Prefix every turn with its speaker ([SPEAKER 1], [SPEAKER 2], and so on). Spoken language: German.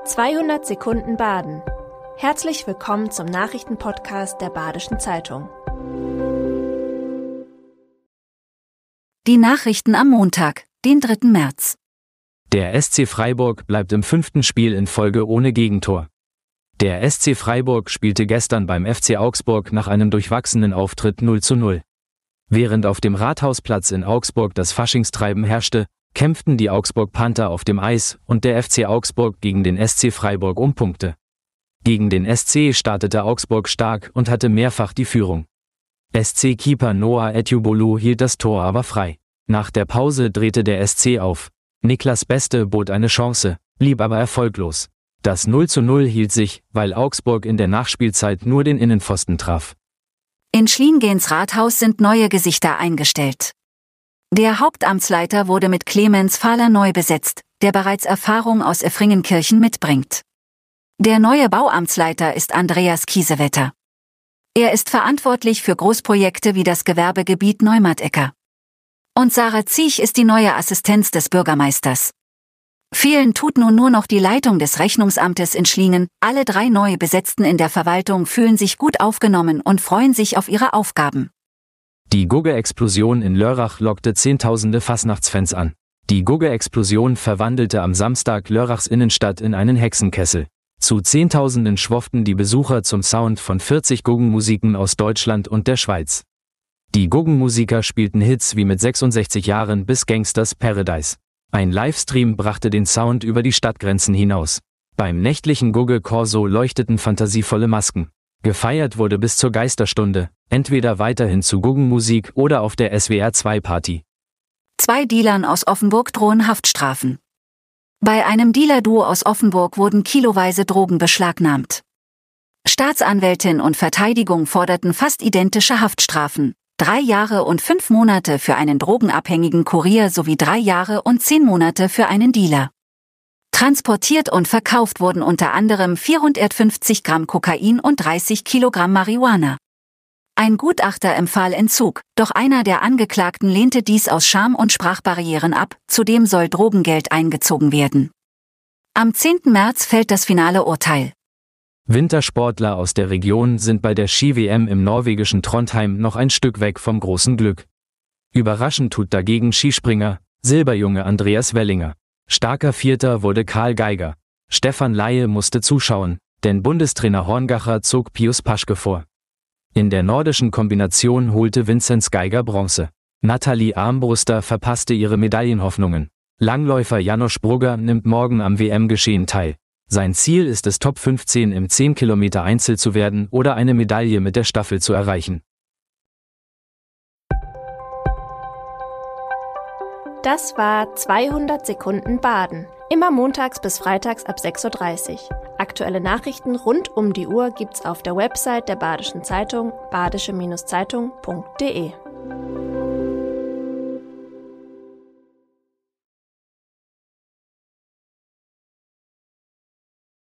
[SPEAKER 1] 200 Sekunden Baden. Herzlich willkommen zum Nachrichtenpodcast der Badischen Zeitung.
[SPEAKER 2] Die Nachrichten am Montag, den 3. März.
[SPEAKER 3] Der SC Freiburg bleibt im 5. Spiel in Folge ohne Gegentor. Der SC Freiburg spielte gestern beim FC Augsburg nach einem durchwachsenen Auftritt 0:0. Während auf dem Rathausplatz in Augsburg das Faschingstreiben herrschte, kämpften die Augsburg Panther auf dem Eis und der FC Augsburg gegen den SC Freiburg um Punkte. Gegen den SC startete Augsburg stark und hatte mehrfach die Führung. SC-Keeper Noah Etubolu hielt das Tor aber frei. Nach der Pause drehte der SC auf. Niklas Beste bot eine Chance, blieb aber erfolglos. Das 0:0 hielt sich, weil Augsburg in der Nachspielzeit nur den Innenpfosten traf.
[SPEAKER 2] In Schliengens Rathaus sind neue Gesichter eingestellt. Der Hauptamtsleiter wurde mit Clemens Fahler neu besetzt, der bereits Erfahrung aus Effringenkirchen mitbringt. Der neue Bauamtsleiter ist Andreas Kiesewetter. Er ist verantwortlich für Großprojekte wie das Gewerbegebiet Neumarkt-Ecker. Und Sarah Ziech ist die neue Assistenz des Bürgermeisters. Fehlen tut nun nur noch die Leitung des Rechnungsamtes in Schlingen. Alle 3 neu Besetzten in der Verwaltung fühlen sich gut aufgenommen und freuen sich auf ihre Aufgaben.
[SPEAKER 3] Die Gugge-Explosion in Lörrach lockte Zehntausende Fastnachtsfans an. Die Gugge-Explosion verwandelte am Samstag Lörrachs Innenstadt in einen Hexenkessel. Zu Zehntausenden schwofften die Besucher zum Sound von 40 Guggenmusiken aus Deutschland und der Schweiz. Die Guggenmusiker spielten Hits wie mit 66 Jahren bis Gangsters Paradise. Ein Livestream brachte den Sound über die Stadtgrenzen hinaus. Beim nächtlichen Gugge Corso leuchteten fantasievolle Masken. Gefeiert wurde bis zur Geisterstunde, entweder weiterhin zu Guggenmusik oder auf der SWR2-Party.
[SPEAKER 2] 2 Dealern aus Offenburg drohen Haftstrafen. Bei einem Dealer-Duo aus Offenburg wurden kiloweise Drogen beschlagnahmt. Staatsanwältin und Verteidigung forderten fast identische Haftstrafen: 3 Jahre und 5 Monate für einen drogenabhängigen Kurier sowie 3 Jahre und 10 Monate für einen Dealer. Transportiert und verkauft wurden unter anderem 450 Gramm Kokain und 30 Kilogramm Marihuana. Ein Gutachter empfahl Entzug, doch einer der Angeklagten lehnte dies aus Scham und Sprachbarrieren ab, zudem soll Drogengeld eingezogen werden. Am 10. März fällt das finale Urteil.
[SPEAKER 3] Wintersportler aus der Region sind bei der Ski-WM im norwegischen Trondheim noch ein Stück weg vom großen Glück. Überraschend tut dagegen Skispringer, Silberjunge Andreas Wellinger. Starker Vierter wurde Karl Geiger. Stefan Laie musste zuschauen, denn Bundestrainer Horngacher zog Pius Paschke vor. In der nordischen Kombination holte Vinzenz Geiger Bronze. Nathalie Armbruster verpasste ihre Medaillenhoffnungen. Langläufer Janosch Brugger nimmt morgen am WM-Geschehen teil. Sein Ziel ist es, Top 15 im 10 Kilometer Einzel zu werden oder eine Medaille mit der Staffel zu erreichen.
[SPEAKER 1] Das war 200 Sekunden Baden. Immer montags bis freitags ab 6:30 Uhr. Aktuelle Nachrichten rund um die Uhr gibt's auf der Website der Badischen Zeitung, badische-zeitung.de.